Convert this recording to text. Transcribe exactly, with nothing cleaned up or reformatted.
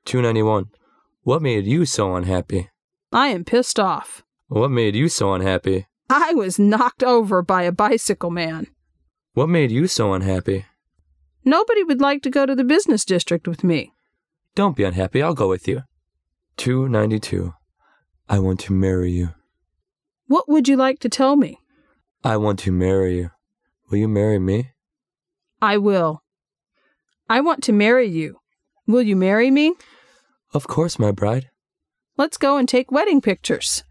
two ninety-one. What made you so unhappy? I am pissed off. What made you so unhappy? I was knocked over by a bicycle man. What made you so unhappy? Nobody would like to go to the business district with me. Don't be unhappy, I'll go with you. two ninety-two. I want to marry you. What would you like to tell me? I want to marry you. Will you marry me? I will. I want to marry you. Will you marry me? Of course, my bride. Let's go and take wedding pictures.